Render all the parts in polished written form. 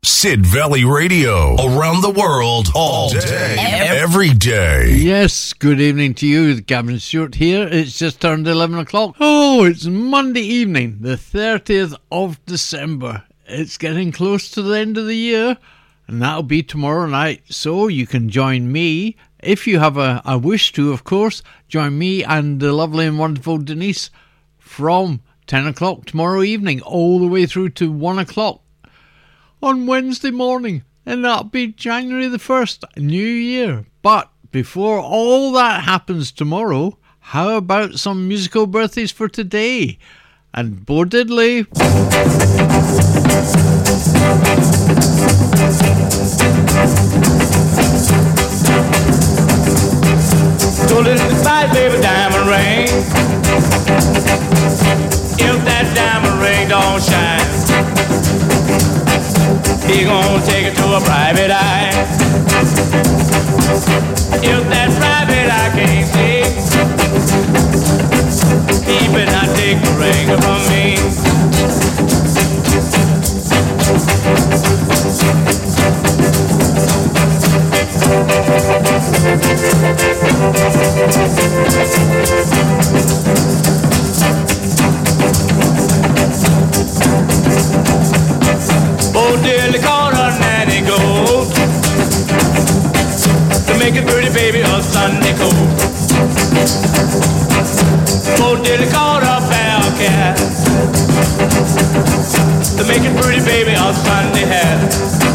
Sid Valley Radio, around the world, all day, every day. Yes, good evening to you. Gavin Stewart here. It's just turned 11 o'clock. Oh, it's Monday evening, the 30th of December. It's getting close to the end of the year, and that'll be tomorrow night. So you can join me, if you have a wish to, of course, join me and the lovely and wonderful Denise from 10 o'clock tomorrow evening, all the way through to 1 o'clock. On Wednesday morning, and that'll be January the 1st, New Year. But before all that happens tomorrow, how about some musical birthdays for today? And Bo Diddley. So little goodbye, baby, diamond ring. If that diamond ring don't shine, he gonna take it to a private eye. If that private eye can't see, he better not take the ring from me. Oh, dearly called her nanny goat to make a pretty baby a Sunday coat. Oh, dearly called her bell cat to make a pretty baby a Sunday hat.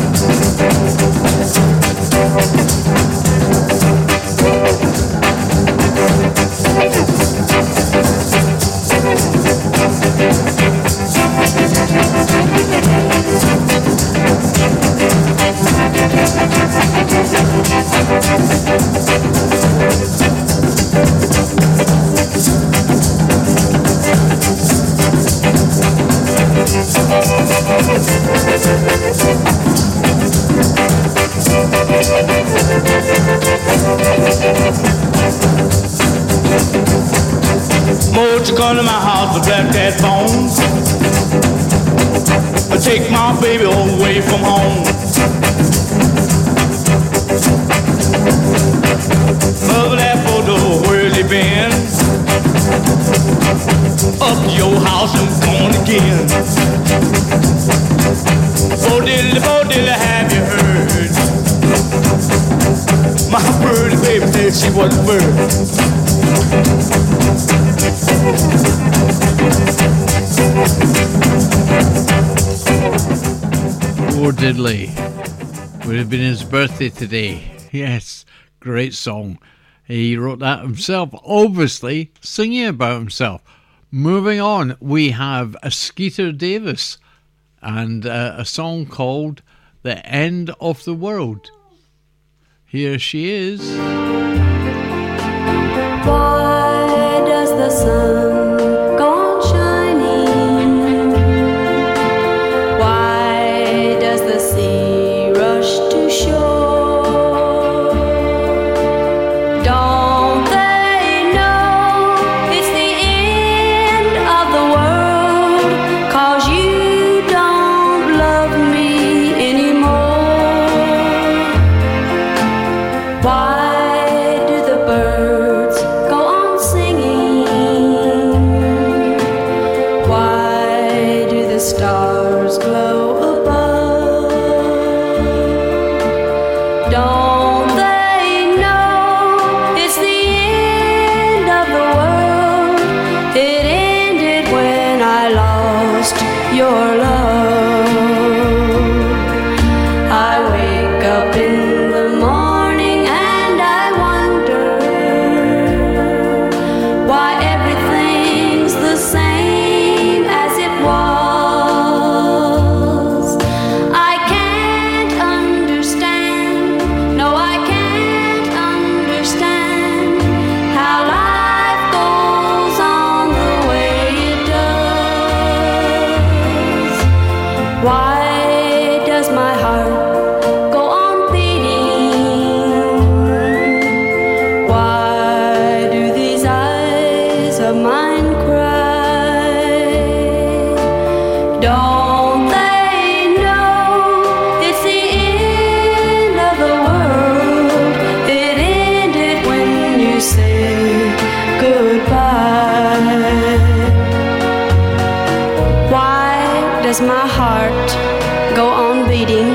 Won't you come to my house with black cat bones? Take my baby away from home. Mother, that photo, where's he been? Up to your house and gone again. Bo diddly, have you heard? My birdie baby said she was a bird. Poor Diddley. Would have been his birthday today. Yes, great song. He wrote that himself, obviously singing about himself. Moving on, we have a Skeeter Davis and a song called The End of the World. Here she is. Why does the sun go on shining? Why does the sea rush to shore? Don't they know it's the end of the world? 'Cause you don't love me anymore. Why do the birds go on singing? does my heart go on beating?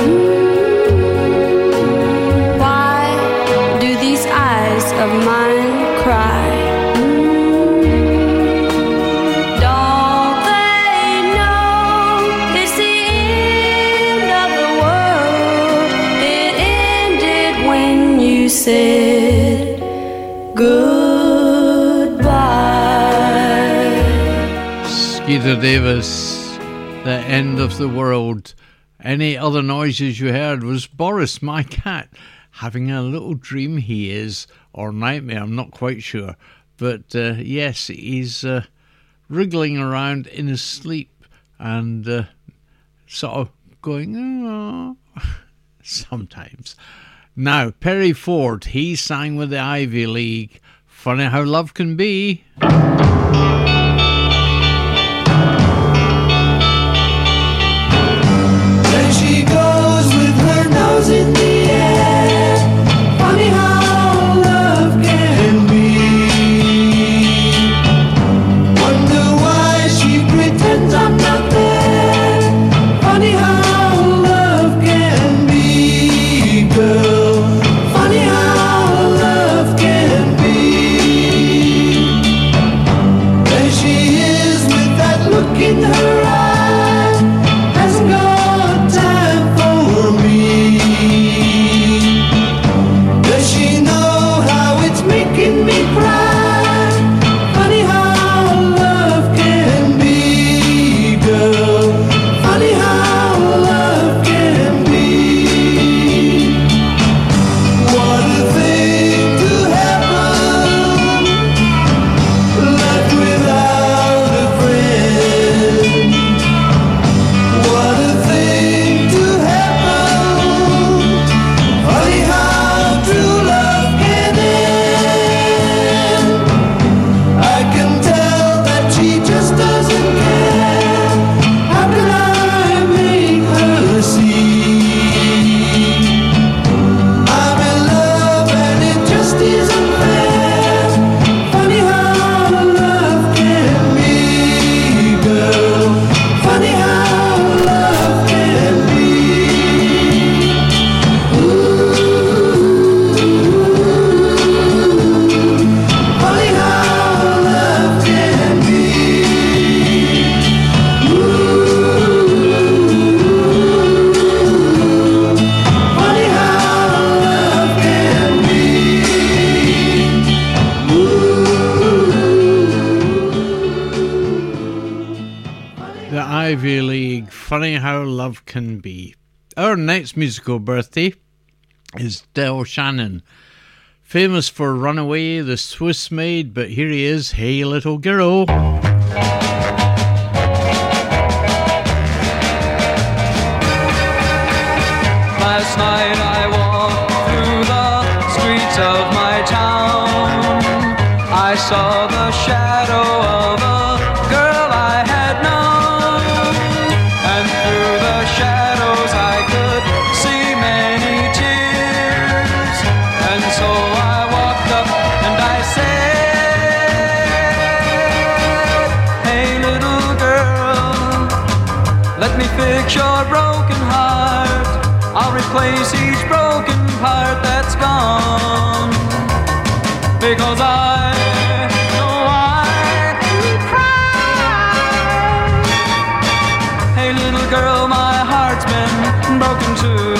Why do these eyes of mine cry? Don't they know it's the end of the world? It ended when you said goodbye. Skeeter Davis, The End of the World. Any other noises you heard was Boris, my cat, having a little dream he is, or nightmare, I'm not quite sure. But yes, he's wriggling around in his sleep and sort of going, oh, sometimes. Now, Perry Ford, he sang with the Ivy League. Funny How Love Can Be. There she goes with her nose in the air. Funny how love can be. Wonder why she pretends I'm not there. Funny how love can be, girl. Funny how love can be. There she is with that look in her eye. Hasn't got time for me. Does she know how it's making me cry? Funny how love can be, girl. Funny how love can be. What a thing to happen, left without a friend. What a thing to happen. Funny how true love can end. I can tell that she just doesn't care. How can I make her see? I'm in love and it just isn't fair. Funny how love can be, girl. Funny how love can be. Funny how love can be. Funny how love can be. The Ivy League, Funny How Love Can Be. Our next musical birthday is Del Shannon. Famous for Runaway, The Swiss Maid, but here he is, Hey Little Girl. Last night I walked through the streets of my town. I saw the shadow of a girl I had known, and through the shadows I could see many tears. And so I walked up and I said, Hey little girl, let me fix your broken heart. I'll replace each broken part that's gone. Because I know I cry. Hey little girl, my heart's been broken too.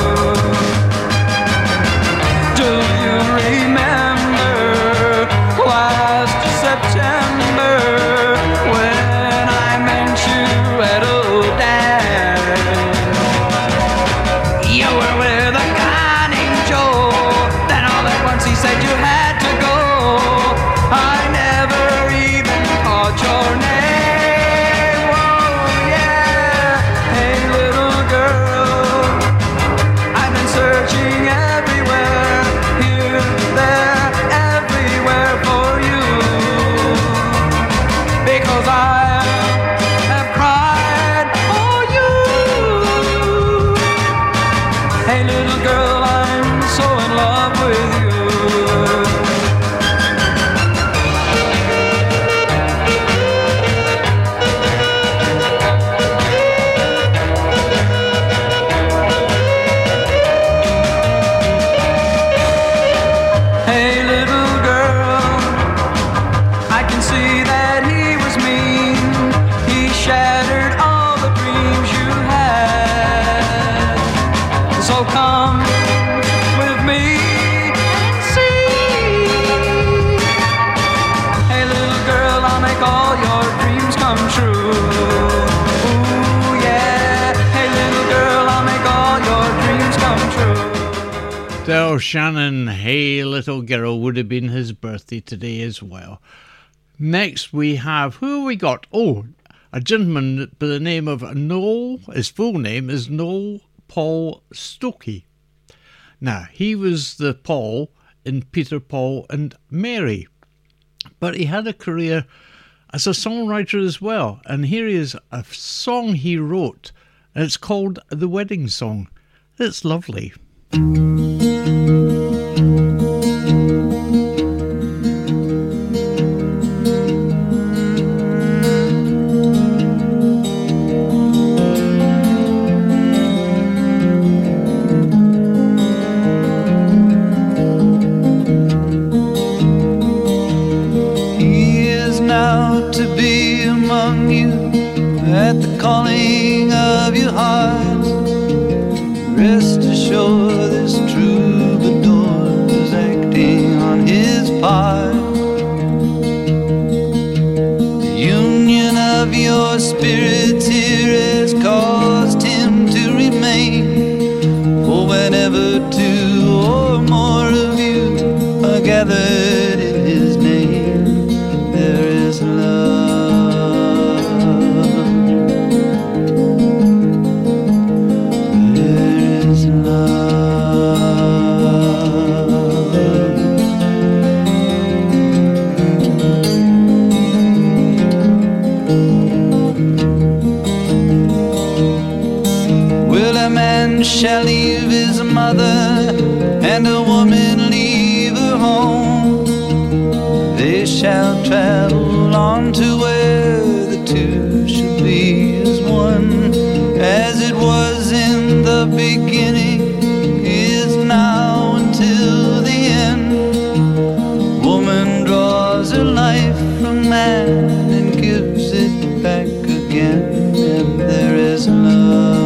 Do you remember last September when I met you at Old Dad? You were with a guy named Joe. Then all at once he said you had to go. I never even caught your name. Oh yeah. Hey little girl, I've been searching everywhere, here, there, everywhere for you. Because I have cried for you. Hey little girl, I'm so in love with you. come with me and see. Hey little girl, I'll make all your dreams come true. Ooh yeah. Hey little girl, I'll make all your dreams come true. Del Shannon, Hey Little Girl, would have been his birthday today as well. Next we have, who have we got? Oh, a gentleman by the name of Noel. His full name is Noel Paul Stokey. Now, he was the Paul in Peter, Paul and Mary. But he had a career as a songwriter as well. And here is a song he wrote. And it's called The Wedding Song. It's lovely. At the calling of your heart, rest assured this troubadour is acting on his part. The union of your spirits here has caused him to remain. For whenever two or more of you are gathered in his name, there is love. Shall leave his mother and a woman leave her home. They shall travel on to where the two shall be as one. As it was in the beginning, is now until the end. Woman draws her life from man and gives it back again. And there is love.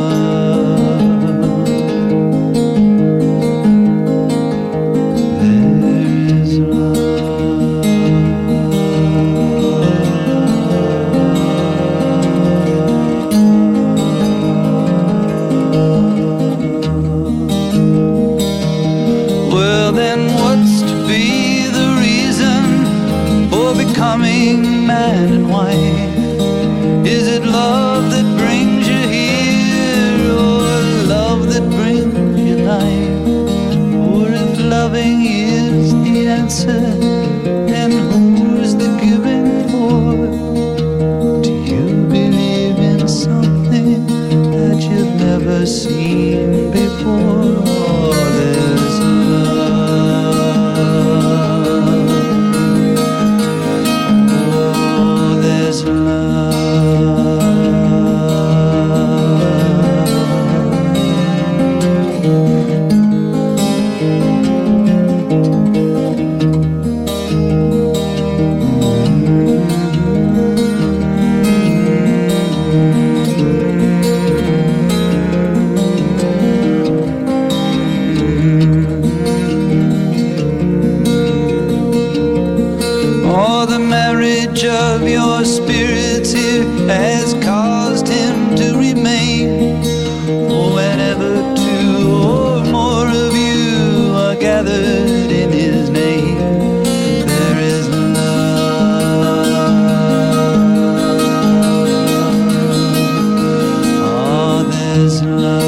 Becoming man and wife? Is it love that brings you here, or love that brings you life? Or if loving is the answer, then who's the giving for? Do you believe in something that you've never seen before? Oh, there's of your spirits here has caused him to remain. For whenever two or more of you are gathered in his name, there is love. Oh, there's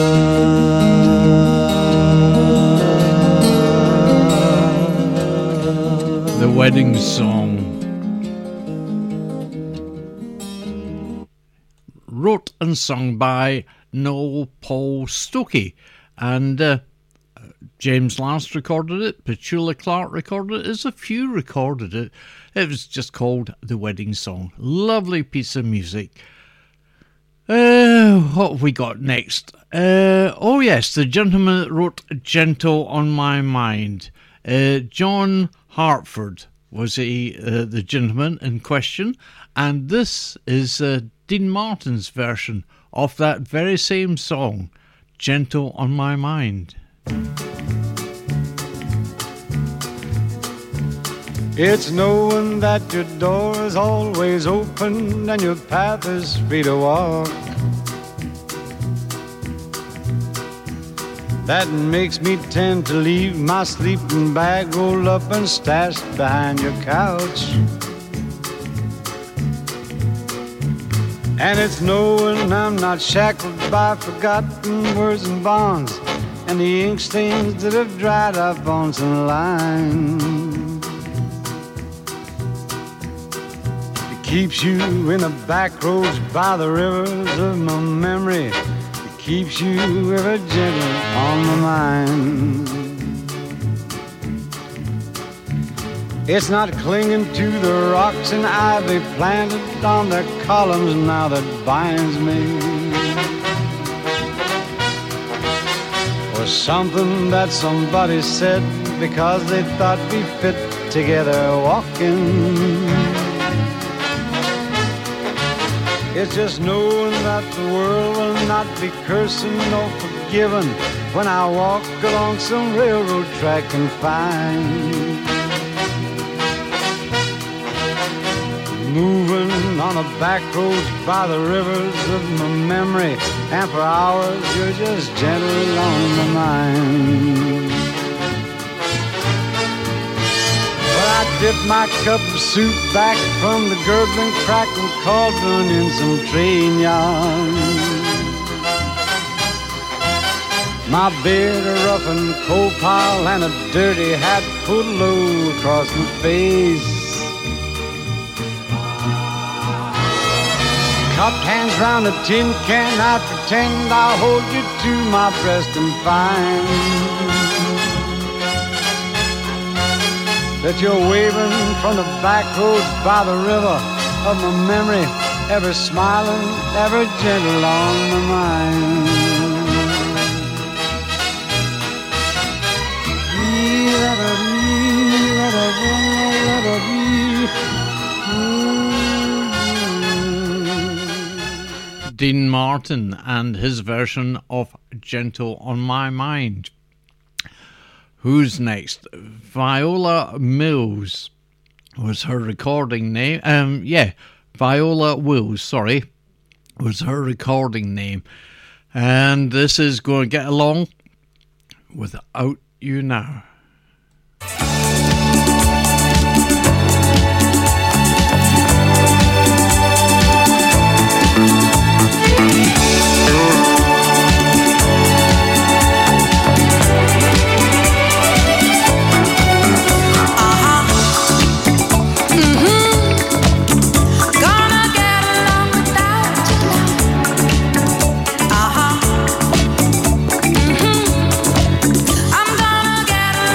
love. The Wedding Song. Wrote and sung by Noel Paul Stokey, and James Last recorded it, Petula Clark recorded it, there's a few recorded it. It was just called The Wedding Song. Lovely piece of music. What have we got next? Oh yes, the gentleman that wrote Gentle on My Mind. John Hartford was the gentleman in question, and this is Dean Martin's version of that very same song, Gentle on My Mind. It's knowing that your door is always open and your path is free to walk. That makes me tend to leave my sleeping bag rolled up and stashed behind your couch. And it's knowing I'm not shackled by forgotten words and bonds and the ink stains that have dried up on some lines. It keeps you in the back roads by the rivers of my memory. It keeps you ever gentle on my mind. It's not clinging to the rocks and ivy planted on their columns now that binds me, or something that somebody said because they thought we fit together walking. It's just knowing that the world will not be cursing nor forgiving when I walk along some railroad track and find moving on the back roads by the rivers of my memory, and for hours you're just gentle along my mind. But I dip my cup of soup back from the gurgling, crackling cauldron in some train yard. My beard a rough and coal pile and a dirty hat pulled low across my face. Cupped hands round a tin can, I pretend I'll hold you to my breast and find that you're waving from the back roads by the river of my memory, ever smiling, ever gentle on my mind. Dean Martin and his version of Gentle on My Mind. Who's next? Viola Mills was her recording name. Viola Wills, was her recording name. And this is going to get along Without You Now. I'm gonna get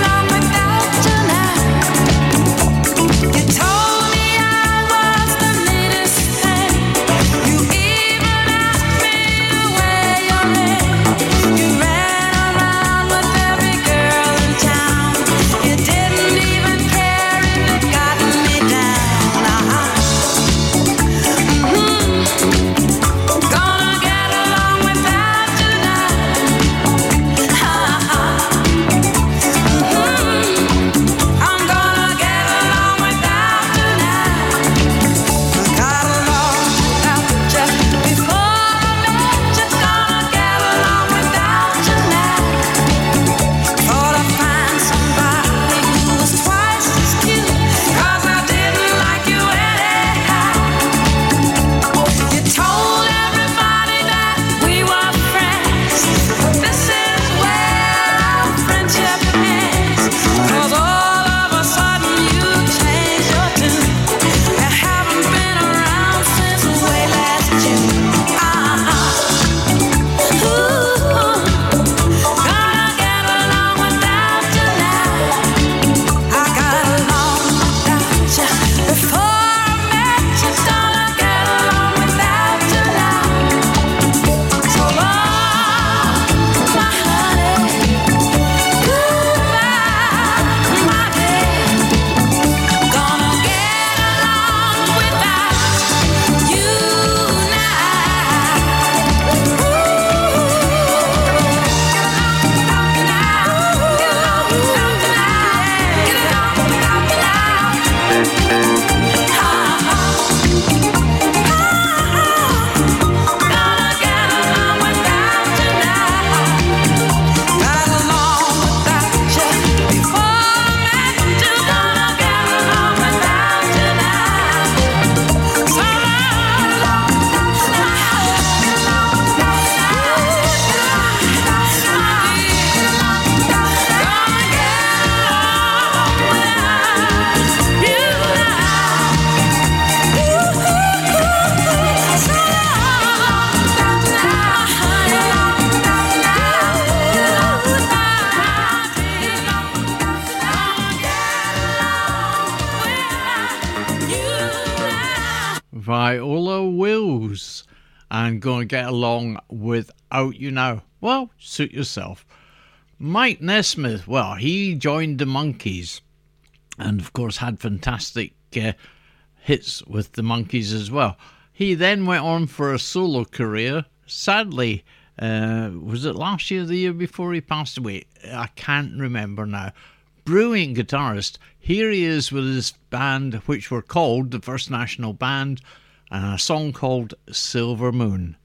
and Gonna Get Along Without You Now. Well, suit yourself. Mike Nesmith, well, he joined the Monkees and of course had fantastic hits with the Monkees as well. He then went on for a solo career. Sadly, was it last year or the year before he passed away? I can't remember now. Brilliant guitarist. Here he is with his band, which were called the First National Band, and a song called Silver Moon.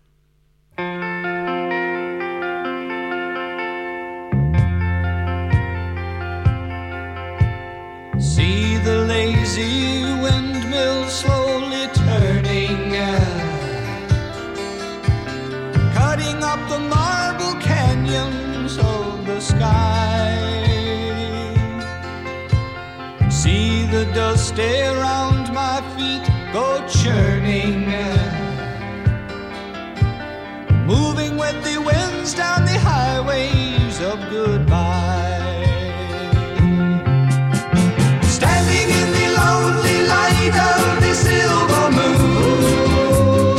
See the lazy windmill slowly turning, cutting up the marble canyons of the sky. See the dust around my feet go churning, moving with the winds down the highways of goodbye. Standing in the lonely light of the silver moon,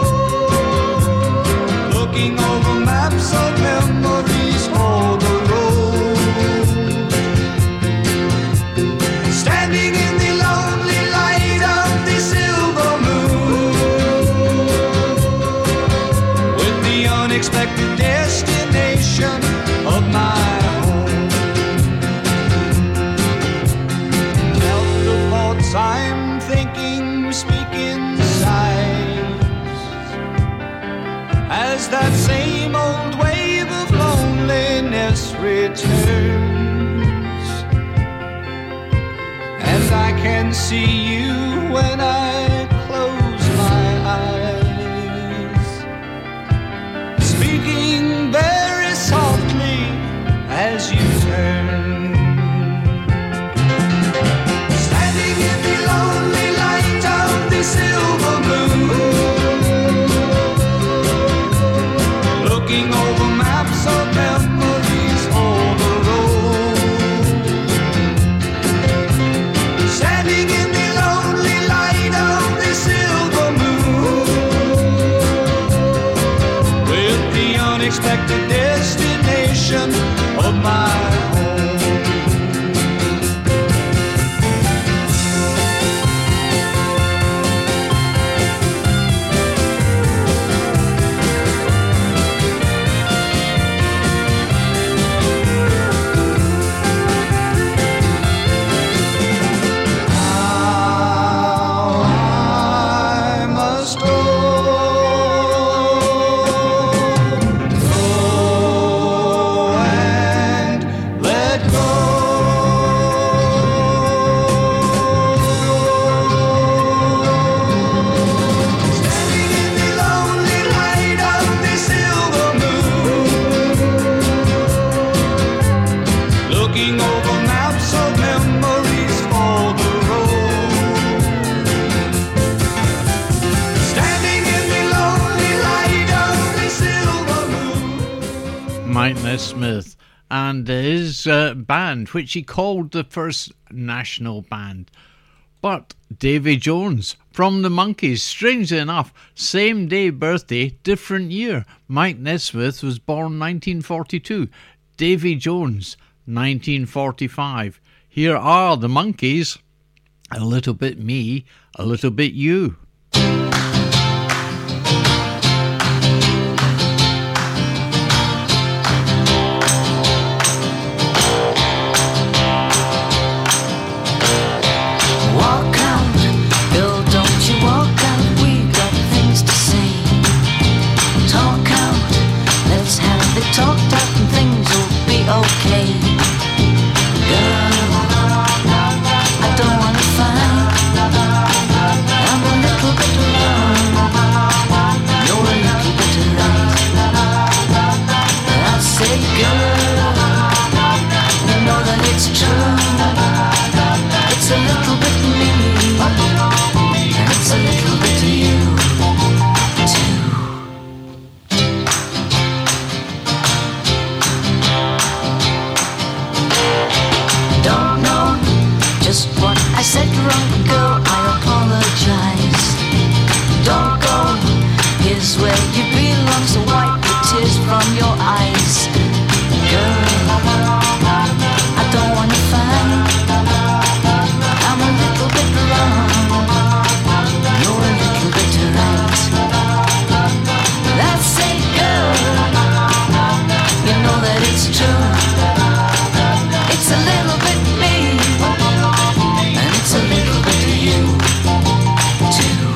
looking over maps of memories for the road. Standing in the lonely light of the silver moon, with the unexpected destination of my I'm thinking, speaking sighs, as that same old wave of loneliness returns, and I can see you when I close my eyes, speaking very softly as you turn. Silver moon, looking over maps of memories for the road. Standing in the lonely light of the silver moon, with the unexpected destination of my home. Smith and his band, which he called the First National Band. But Davy Jones from the Monkees, strangely enough, same day birthday, different year. Mike Nesmith was born 1942. Davy Jones, 1945. Here are the Monkees. A little bit me, a little bit you. Okay, girl, I don't wanna fight. I'm a little true. It's a little bit me, and it's a little bit you, too.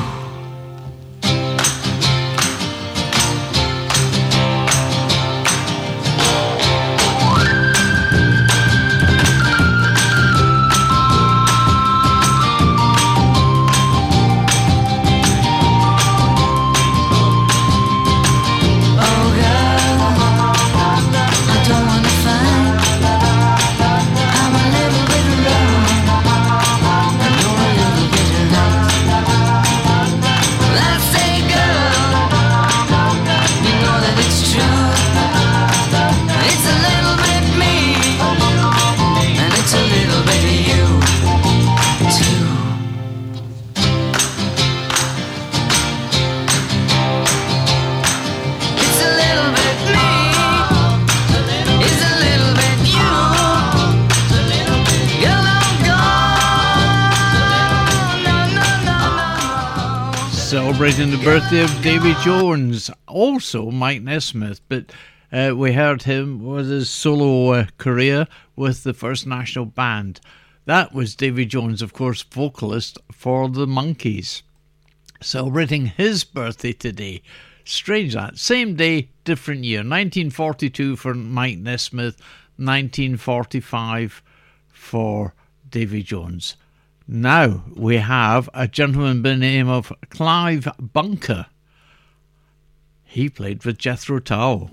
Celebrating the birthday of Davy Jones, also Mike Nesmith, but we heard him with his solo career with the First National Band. That was Davy Jones, of course, vocalist for the Monkees. Celebrating his birthday today. Strange that. Same day, different year. 1942 for Mike Nesmith, 1945 for Davy Jones. Now we have a gentleman by the name of Clive Bunker. He played with Jethro Tull.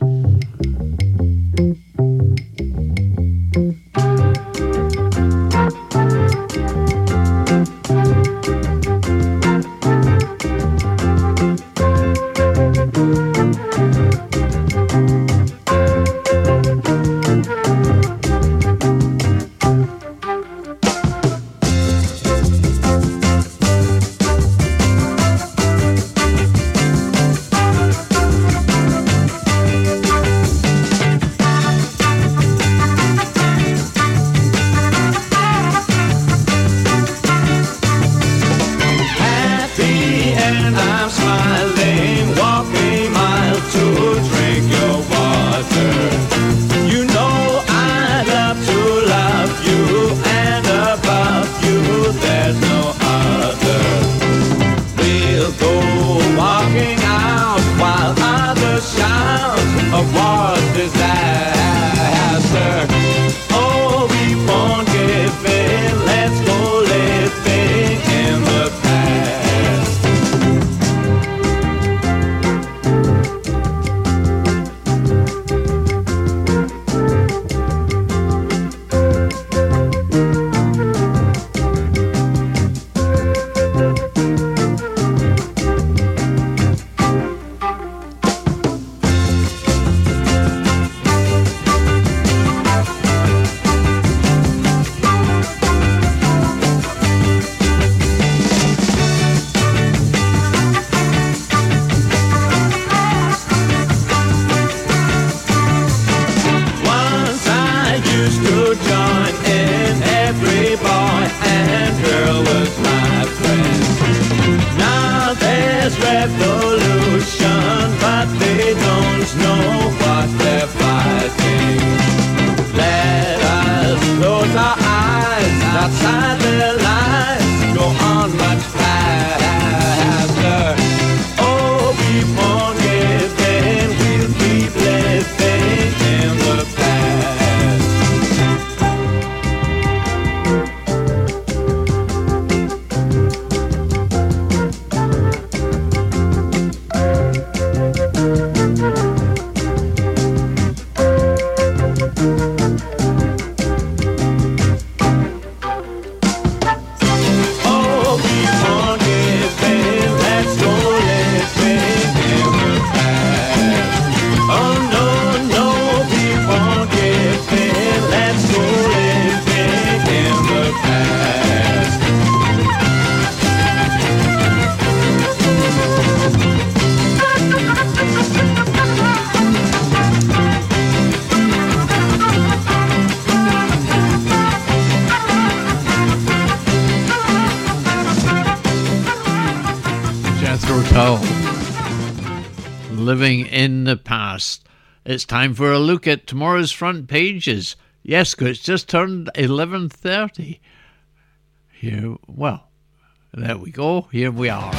Living in the Past. It's time for a look at tomorrow's front pages. Yes, 'cause it's just turned 11:30. Here, well, there we go. Here we are.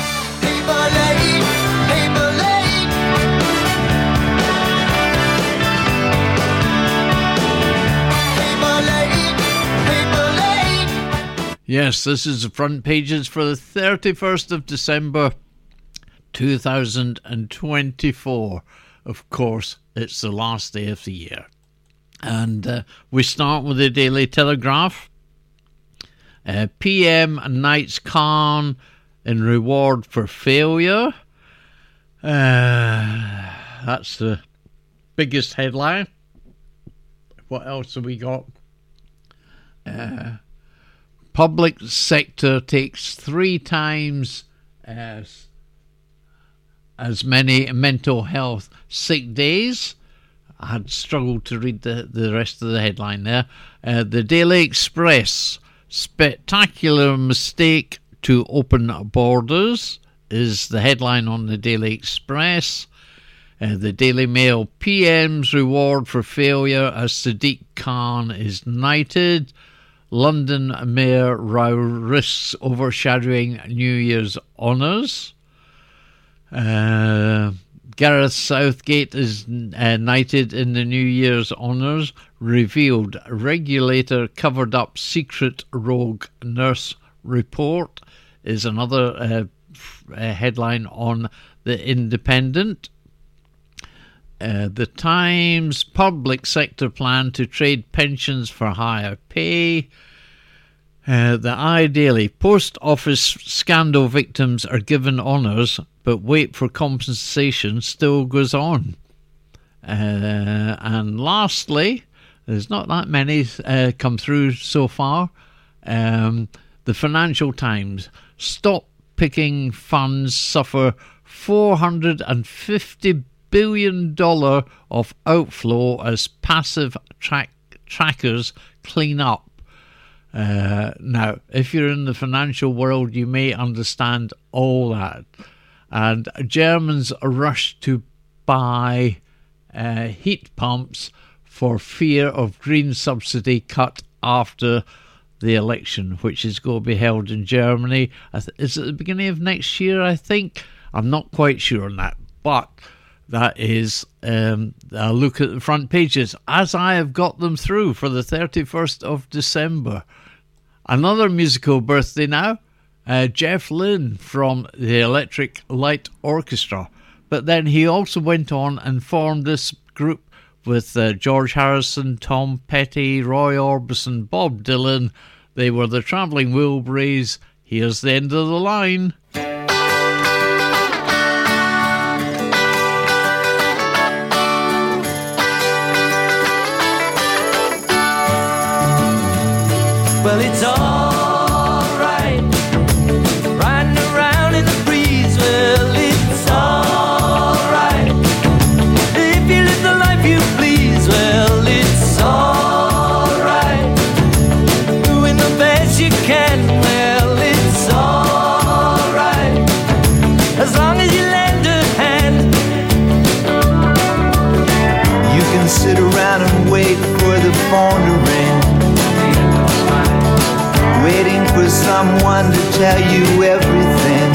Yes, this is the front pages for the 31st of December 2024. Of course, it's the last day of the year. And we start with the Daily Telegraph. PM knights Khan in reward for failure. That's the biggest headline. What else have we got? Public sector takes 3 times as many mental health sick days. I had struggled to read the rest of the headline there. The Daily Express, spectacular mistake to open borders, is the headline on the Daily Express. The Daily Mail, PM's reward for failure as Sadiq Khan is knighted. London Mayor Rao risks overshadowing New Year's honours. Gareth Southgate is knighted in the New Year's honours. Revealed regulator covered up secret rogue nurse report is another headline on The Independent. The Times, public sector plan to trade pensions for higher pay. The iDaily, post office scandal victims are given honours, but wait for compensation still goes on. And lastly, there's not that many come through so far. The Financial Times, stop picking funds suffer $450 billion of outflow as passive trackers clean up. Now, if you're in the financial world, you may understand all that. And Germans rush to buy heat pumps for fear of green subsidy cut after the election, which is going to be held in Germany. Is it the beginning of next year, I think? I'm not quite sure on that, but that is a look at the front pages as I have got them through for the 31st of December. Another musical birthday now, Jeff Lynne from the Electric Light Orchestra. But then he also went on and formed this group with George Harrison, Tom Petty, Roy Orbison, Bob Dylan. They were the Travelling Wilburys. Here's the end of the line. Well, it's alright, riding around in the breeze. Well, it's alright, if you live the life you please. Well, it's alright, doing the best you can. Well, it's alright, as long as you lend a hand. You can sit around and wait for the phone to ring, waiting for someone to tell you everything.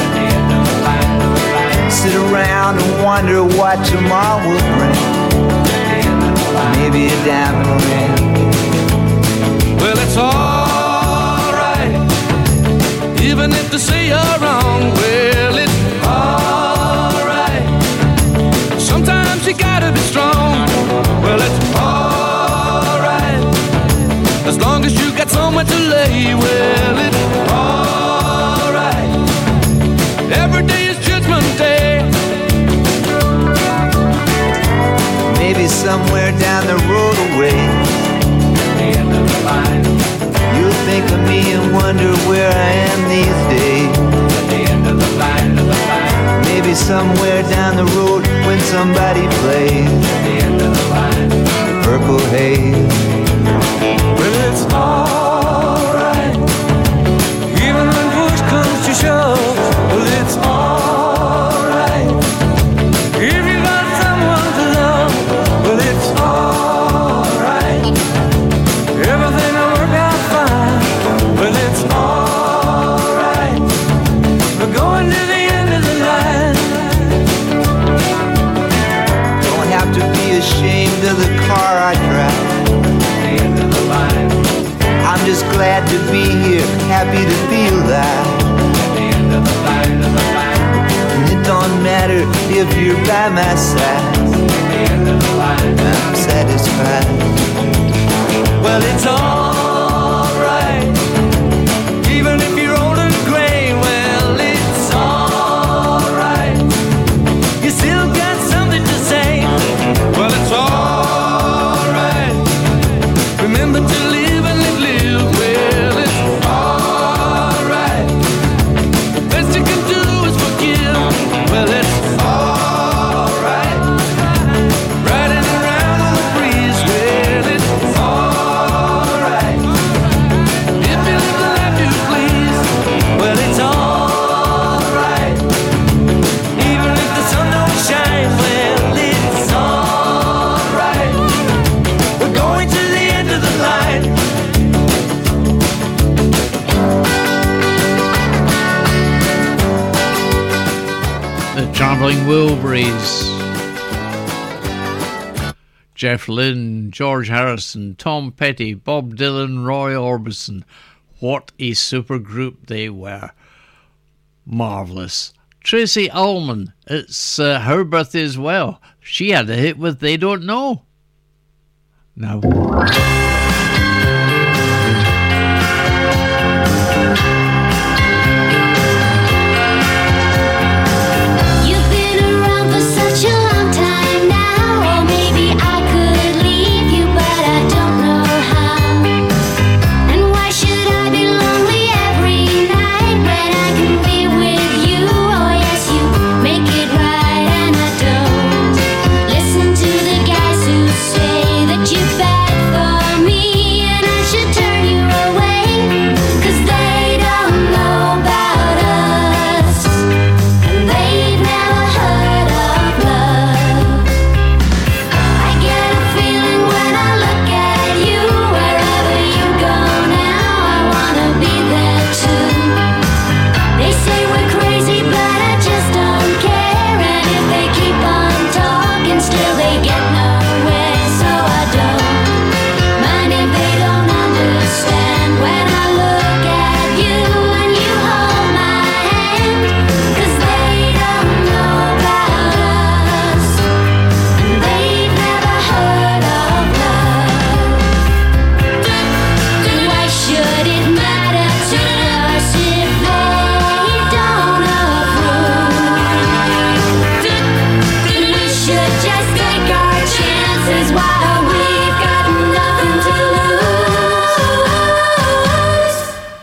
Sit around and wonder what tomorrow will bring. Maybe a diamond ring. Well, it's alright, even if they say you're wrong. Well, it's alright, sometimes you gotta be strong. Well, it's alright, as long as you got somewhere to lay. Well, it's alright, every day is Judgment Day. Maybe somewhere down the road away, at the end of the line, you'll think of me and wonder where I am these days. At the end of the line, maybe somewhere down the road when somebody plays, at the end of the line, the Purple Haze. Well, it's alright, even when push comes to shove. Well, it's alright, if you got someone to love. happy to feel that. At the end of the line, And it don't matter if you're by my side. at the end of the line. I'm satisfied. Well, it's alright, even if you're old and gray. Well, it's alright, you still got something to say. Well, it's alright, remember to live and live. Well, it's alright, the best you can do is forgive. Well, it's alright, riding around on the breeze. Well, it's alright, if you live the life you please. Well, it's alright, even if the sun don't shine. Well, it's alright, we're going to the end of the line. The Travelling Wilburys. Jeff Lynne, George Harrison, Tom Petty, Bob Dylan, Roy Orbison. What a supergroup they were. Marvellous. Tracy Ullman, it's her birthday as well. She had a hit with They Don't Know. Now. You've been around for such a long time now, or maybe I could leave you, but I don't know how. And why should I be lonely every night when I can be with you? Oh yes, you make it right, and I don't listen to the guys who say that you're bad for me, and I should turn you away, 'cause they don't know about us. They've never heard of love. I get a feeling when I look at you. Wherever you go now, I wanna be there too. They say we're crazy, but I just don't care. And if they keep on talking, still they get nowhere. So I don't mind if they don't understand when I look at you and you hold my hand. 'Cause they don't know about us, and they've never heard of love. Why should it matter to us if they don't approve? We should just take our chances while we've got nothing to lose.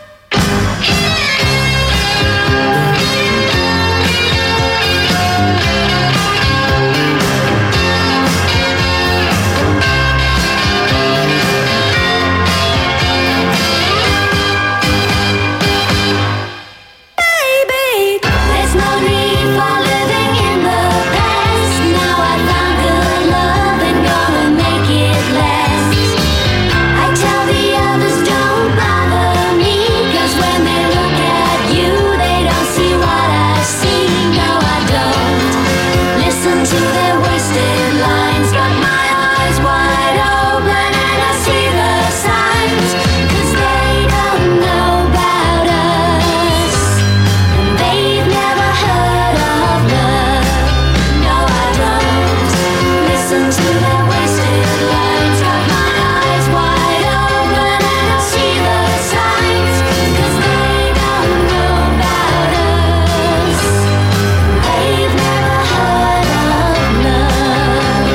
Baby, there's no need for living in the past. Now I found good love and gonna make it last. I tell the others don't bother me, 'cause when they look at you, they don't see what I see. No, I don't listen to their wasted lines. Got my eyes wide open and I see the signs. 'Cause they don't know about us, and they've never heard of love. No, I don't listen to their wasted lines. Got my eyes wide open and I see the signs. 'Cause they don't know about us, they've never heard of love.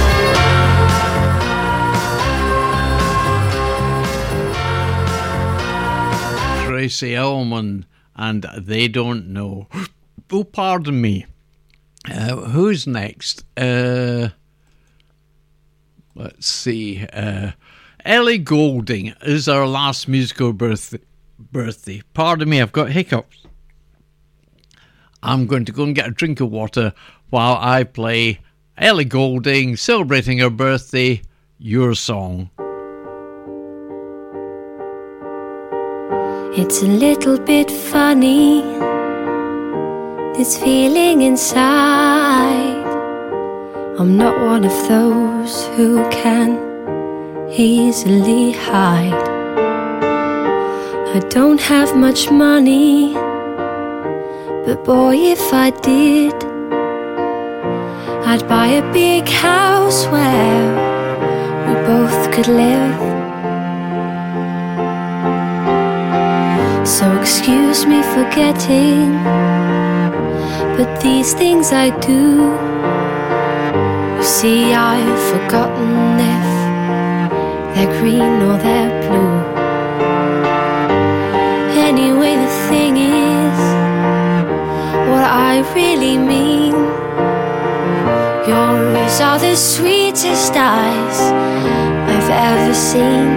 Tracy Ullman and They Don't Know. Oh, pardon me. Who's next? Let's see. Ellie Goulding is our last musical birthday. Pardon me, I've got hiccups. I'm going to go and get a drink of water while I play Ellie Goulding celebrating her birthday, Your Song. It's a little bit funny, this feeling inside. I'm not one of those who can easily hide. I don't have much money, but boy, if I did, I'd buy a big house where we both could live. So excuse me for getting, but these things I do. You see, I've forgotten if they're green or they're blue. Anyway, the thing is, what I really mean, yours are the sweetest eyes I've ever seen.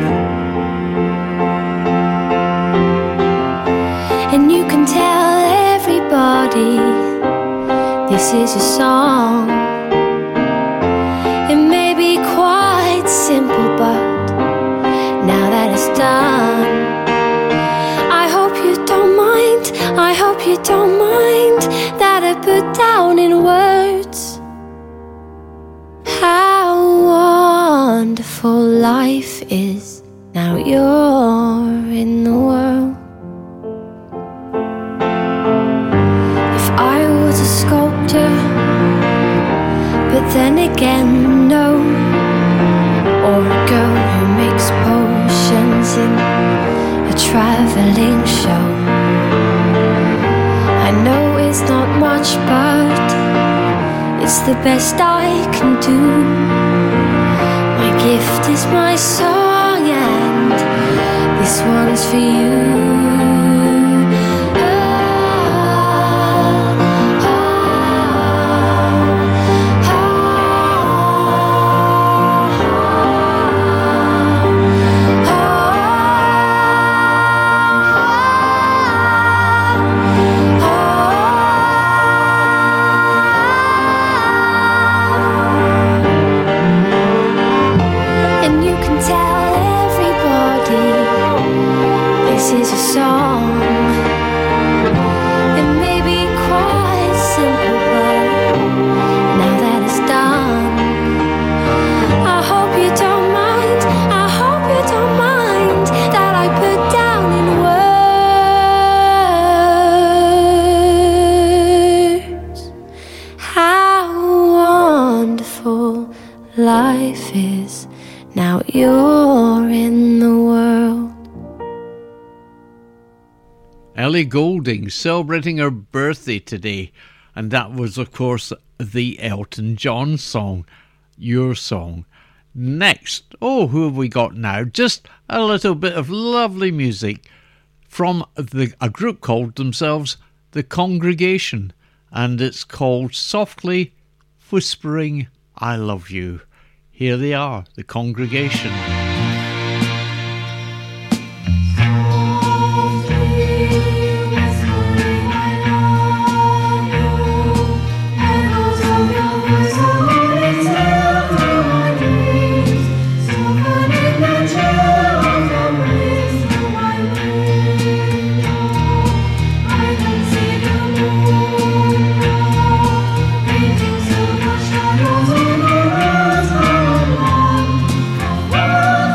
And you can tell everybody this is a song. It may be quite simple, but now that it's done, I hope you don't mind, I hope you don't mind that I put down in words how wonderful life is now you're in the world. If I was a sculptor, but then again, no, or a girl who makes potions in a traveling show. I know it's not much, but it's the best I can do. My gift is my song, and this one's for you. Is a song. It may be quite simple, but now that it's done, I hope you don't mind, I hope you don't mind that I put down in words how wonderful life is now you're in the world. Ellie Goulding celebrating her birthday today, and that was, of course, the Elton John song, Your Song. Next, who have we got now? Just a little bit of lovely music from a group called themselves The Congregation, and it's called Softly Whispering I Love You. Here they are, The Congregation. Shadows on the walls of my mind.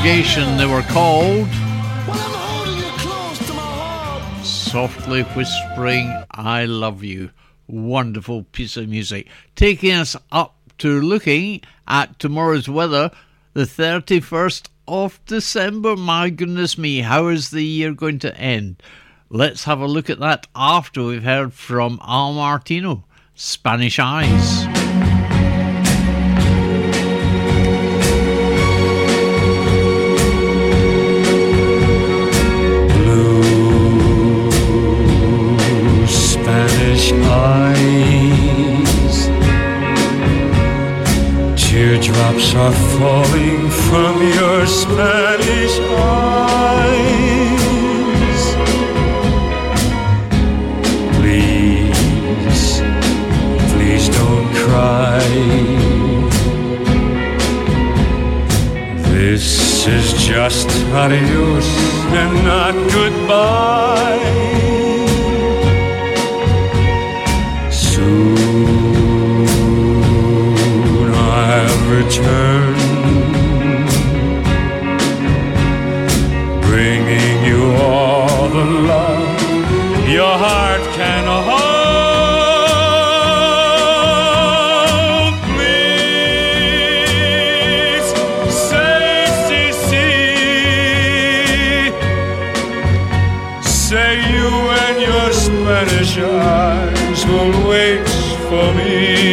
Congregation, they were called. Softly Whispering I Love You. Wonderful piece of music. Taking us up to looking at tomorrow's weather, the 31st of December. My goodness me, how is the year going to end? Let's have a look at that after we've heard from Al Martino, Spanish Eyes. Spanish eyes, teardrops are falling from your Spanish eyes. Please, please don't cry. This is just adios and not goodbye. Soon I'll return, bringing you all the love your heart can hold. Please say si, si. Say you and your Spanish eyes will wait for me.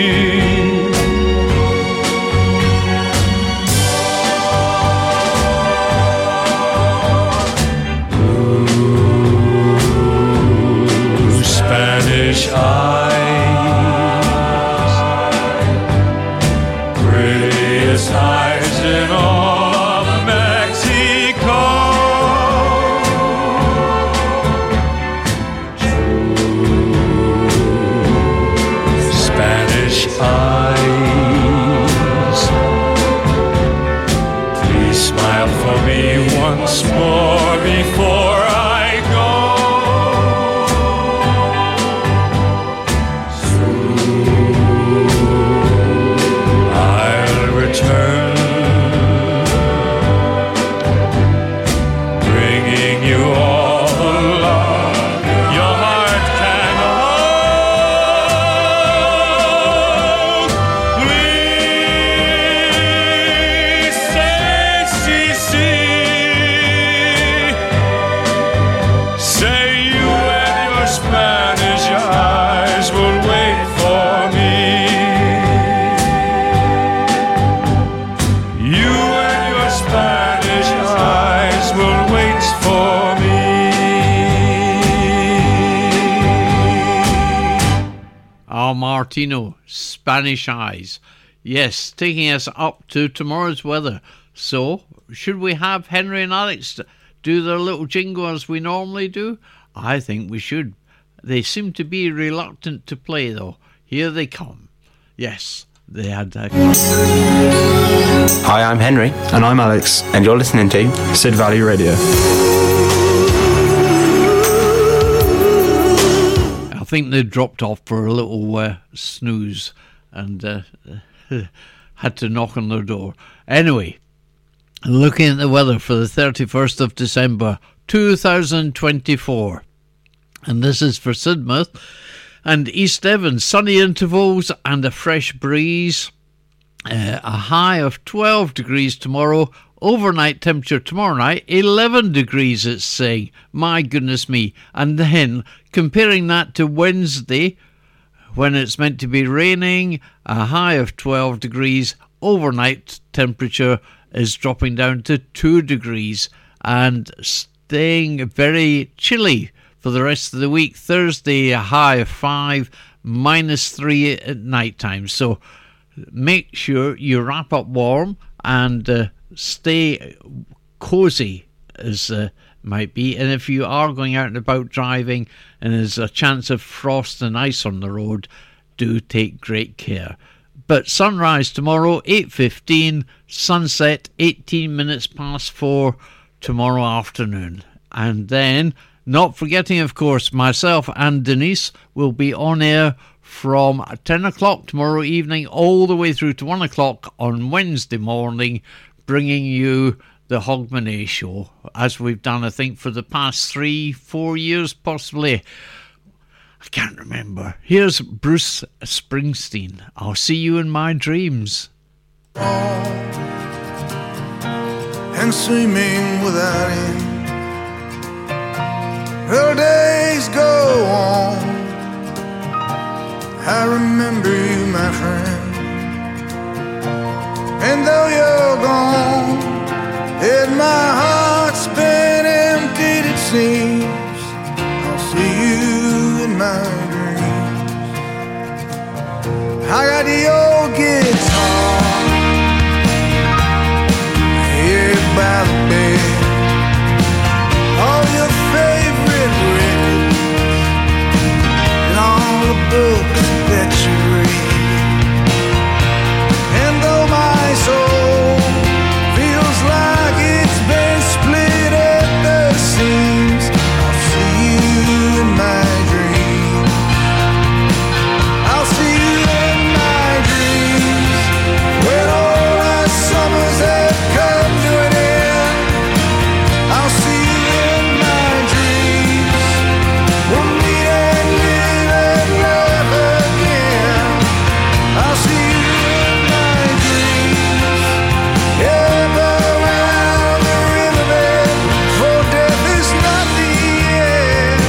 Blue Spanish eyes, prettiest eyes in all of Mexico. Eyes, please smile for me once more before I go. Soon I'll return, bringing you all the love your heart can hold. Please say si, si. Say you and your Spanish eyes will wait for me. You and your Spanish eyes will wait for me. Al Martino, Spanish Eyes. Yes, taking us up to tomorrow's weather. So, should we have Henry and Alex do their little jingle as we normally do? I think we should. They seem to be reluctant to play, though. Here they come. Yes, they had that. Hi, I'm Henry. And I'm Alex. And you're listening to Sid Valley Radio. I think they dropped off for a little snooze and had to knock on their door. Anyway, looking at the weather for the 31st of December 2024. And this is for Sidmouth and East Devon. Sunny intervals and a fresh breeze. A high of 12 degrees tomorrow. Overnight temperature tomorrow night, 11 degrees it's saying. My goodness me. And then comparing that to Wednesday, when it's meant to be raining, a high of 12 degrees. Overnight temperature is dropping down to 2 degrees and staying very chilly for the rest of the week. Thursday, a high of 5, -3 at night time. So make sure you wrap up warm and stay cozy as might be. And if you are going out and about driving and there's a chance of frost and ice on the road, do take great care. But sunrise tomorrow, 8:15, sunset 18 minutes past 4 tomorrow afternoon. And then, not forgetting, of course, myself and Denise will be on air from 10 o'clock tomorrow evening all the way through to 1 o'clock on Wednesday morning, bringing you the Hogmanay Show, as we've done, I think, for the past 3-4 years, possibly. I can't remember. Here's Bruce Springsteen. I'll see you in my dreams. And swimming without end, her days go on. I remember you, my friend, and though you're gone, and my heart's been emptied, it seems, I'll see you in my dreams. I got the old guitar here by the bed, all your favorite records and all the books that you read. And though my soul feels like it's been split at the seams, I'll see you in my dreams. I'll see you in my dreams, when all our summers have come to an end. I'll see you in my dreams, we'll meet and live and love again. I'll see you in my dreams, yeah, around the riverbed, for death is not the end.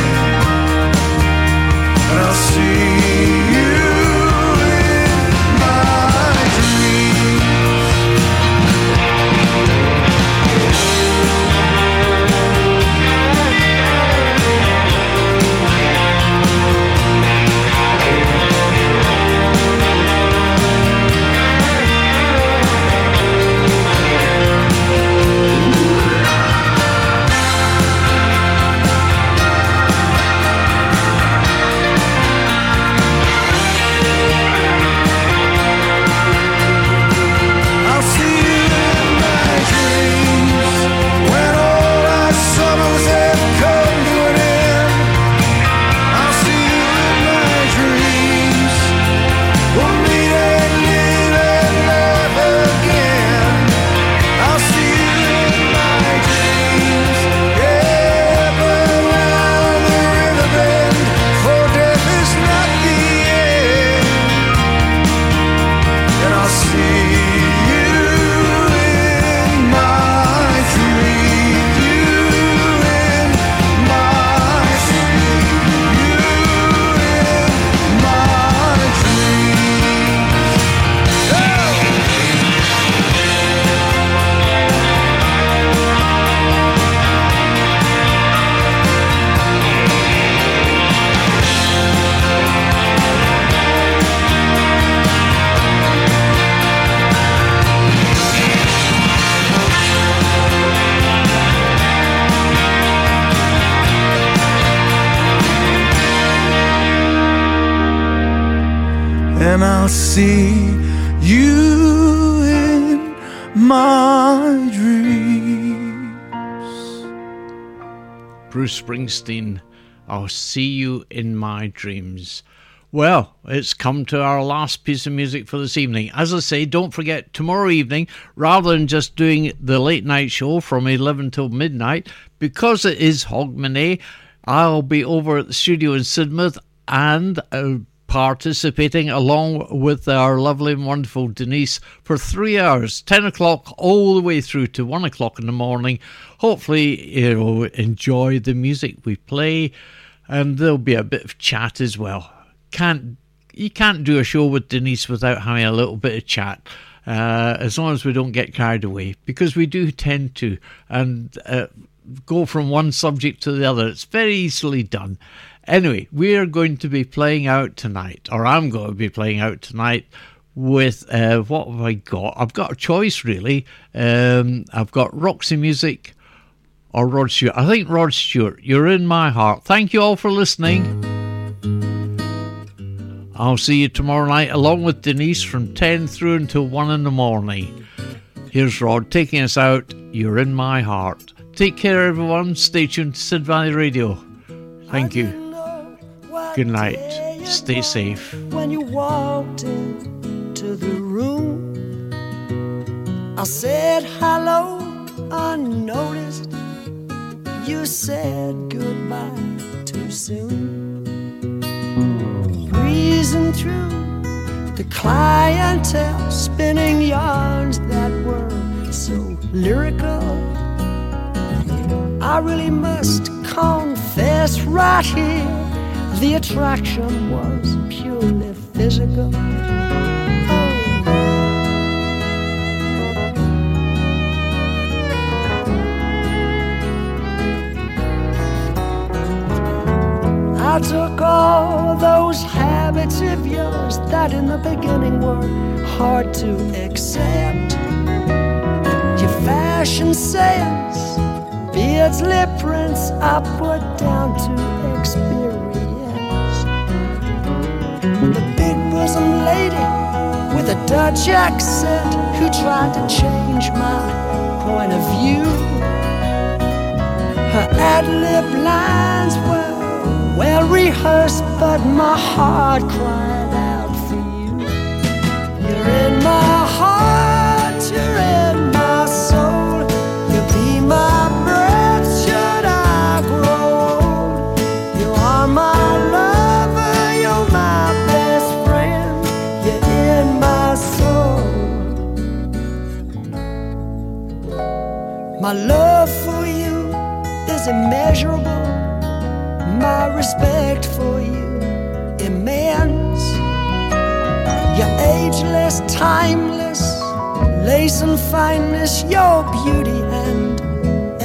And I'll see you in my dreams. I'll see you in my dreams, when all our summers have come to an end. I'll see you in my dreams, we'll meet and live and love again. I'll see you in my dreams, yeah, around the riverbed, for death is not the end. And I'll see you in my dreams, you in my dreams, you in my dreams. And I'll see you in my dreams. Bruce Springsteen, I'll see you in my dreams. Well, it's come to our last piece of music for this evening. As I say, don't forget, tomorrow evening, rather than just doing the late night show from 11 till midnight, because it is Hogmanay, I'll be over at the studio in Sidmouth and participating along with our lovely and wonderful Denise for 3 hours, 10 o'clock all the way through to 1 o'clock in the morning. Hopefully you'll enjoy the music we play, and there'll be a bit of chat as well. You can't do a show with Denise without having a little bit of chat, as long as we don't get carried away, because we do tend to, and go from one subject to the other. It's very easily done. Anyway, we are going to be playing out tonight, or I'm going to be playing out tonight with, what have I got? I've got a choice, really. I've got Roxy Music or Rod Stewart. I think Rod Stewart, You're in My Heart. Thank you all for listening. I'll see you tomorrow night along with Denise from 10 through until 1 in the morning. Here's Rod taking us out, You're in My Heart. Take care, everyone. Stay tuned to Sid Valley Radio. Thank you. Good night. Stay safe. When you walked into the room, I said hello, unnoticed. You said goodbye too soon. Breezing through the clientele, spinning yarns that were so lyrical. I really must confess right here, the attraction was purely physical. I took all those habits of yours that in the beginning were hard to accept. Your fashion sense, beards, lip prints, I put down to experience. The big bosom lady with a Dutch accent who tried to change my point of view. Her ad-lib lines were well rehearsed, but my heart cried out for you. You're in my heart, you're in my soul. You'll be my breath should I grow old. You are my lover, you're my best friend. You're in my soul. My love for you is immeasurable. My respect for you immense. You're ageless, timeless, lace and fineness, your beauty and